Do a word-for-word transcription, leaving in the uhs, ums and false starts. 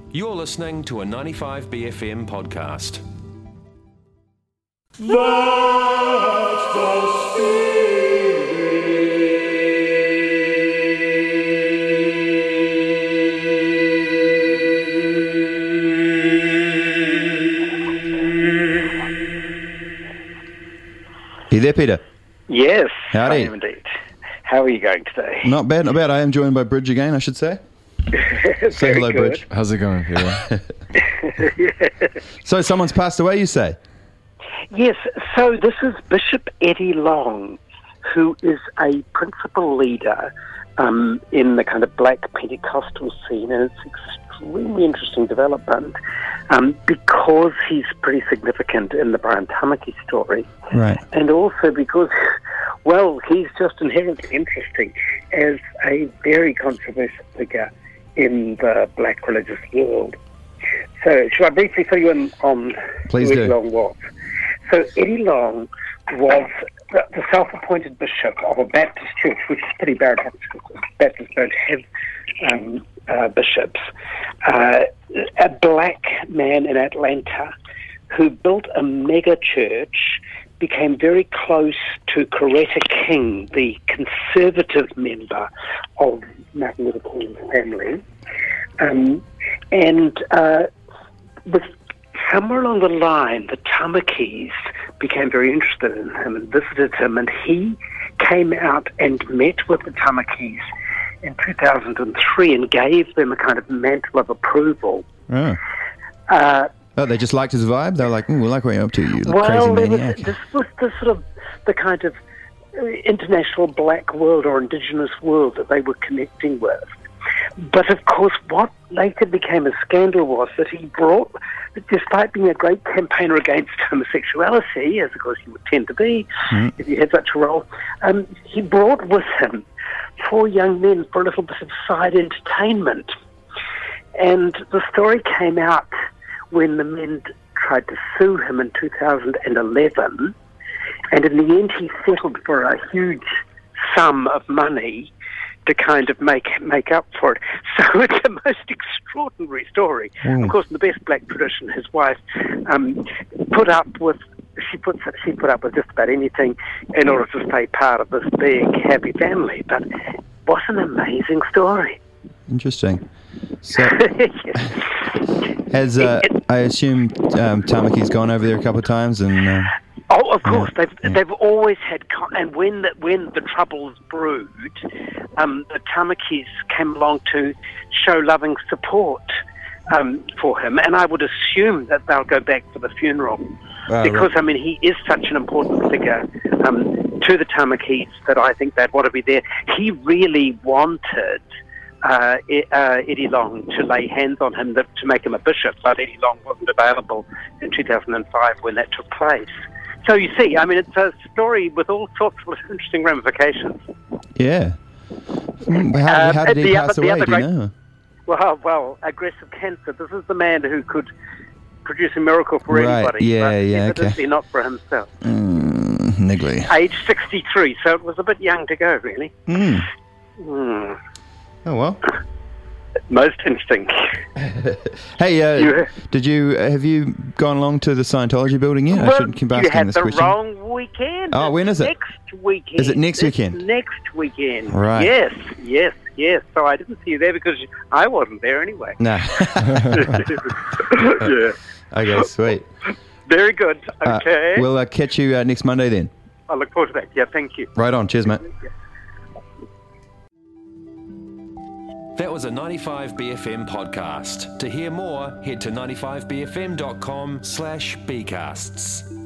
You're listening to a ninety-five B F M podcast. That's the spirit. You there, Peter? Yes, Howdy. I am indeed. How are you going today? Not bad, not bad. I am joined by Bridge again, I should say. Say hello, good. Bridge. How's it going, Peter? So someone's passed away, you say? Yes, so this is Bishop Eddie Long, who is a principal leader um, in the kind of black Pentecostal scene, and it's extremely interesting development um, because he's pretty significant in the Brian Tamaki story. Right. And also because, well, he's just inherently interesting as a very controversial figure in the black religious world. So, should I briefly fill you in on Please who do. Eddie Long was? So, Eddie Long was the, the self-appointed bishop of a Baptist church, which is pretty barren. Baptists don't have um, uh, bishops. Uh, a black man in Atlanta who built a mega church, became very close to Coretta King, the conservative member of Martin Luther King's family. Um, and uh, with somewhere along the line, the Tamakis became very interested in him and visited him, and he came out and met with the Tamakis in two thousand three and gave them a kind of mantle of approval. Oh. Uh, Oh, they just liked his vibe? They were like, ooh, we like what you're up to, you well, crazy there was, maniac. this was the sort of the kind of uh, international black world or indigenous world that they were connecting with. But of course, what later became a scandal was that he brought, despite being a great campaigner against homosexuality, as of course you would tend to be Mm. if you had such a role, um, he brought with him four young men for a little bit of side entertainment. And the story came out when the men tried to sue him in two thousand eleven, and in the end he settled for a huge sum of money to kind of make make up for it. So it's a most extraordinary story. Mm. Of course, in the best black tradition, his wife um, put up with she put she put up with just about anything in order to stay part of this big happy family. But what an amazing story! Interesting. So, has, uh, I assume um, Tamaki's gone over there a couple of times and... Uh, Oh, of course, Yeah, they've yeah. they've always had, con- and when the, when the troubles brewed, um, the Tamakis came along to show loving support um, for him, and I would assume that they'll go back for the funeral Oh, because right. I mean he is such an important figure um, to the Tamakis that I think they'd want to be there. He really wanted uh, E- uh, Eddie Long to lay hands on him that, to make him a bishop, but Eddie Long wasn't available in two thousand five when that took place. So you see, I mean, it's a story with all sorts of interesting ramifications. yeah. Mm, How, Uh, how did he the pass other- the away, other do you great- know? Well, well, aggressive cancer. This is the man who could produce a miracle for Right, anybody, yeah, but yeah, evidently okay. not for himself. Mm, niggly. Age sixty-three, so it was a bit young to go, really. Mm. Hmm. Oh, well. Most interesting. Hey, uh, You- did you, have you gone along to the Scientology building yet? I Well, shouldn't keep you asking had this the question. wrong weekend. Oh, when is it? Next weekend. Is it next It's weekend? Next weekend. Right. Yes, yes, yes. So I didn't see you there because I wasn't there anyway. No. Yeah. Okay, sweet. Very good. Uh, Okay. we'll uh, catch you uh, next Monday then. I look forward to that. Yeah, thank you. Right on. Cheers, mate. That was a ninety-five B F M podcast. To hear more, head to ninety-five b f m dot com slash bcasts.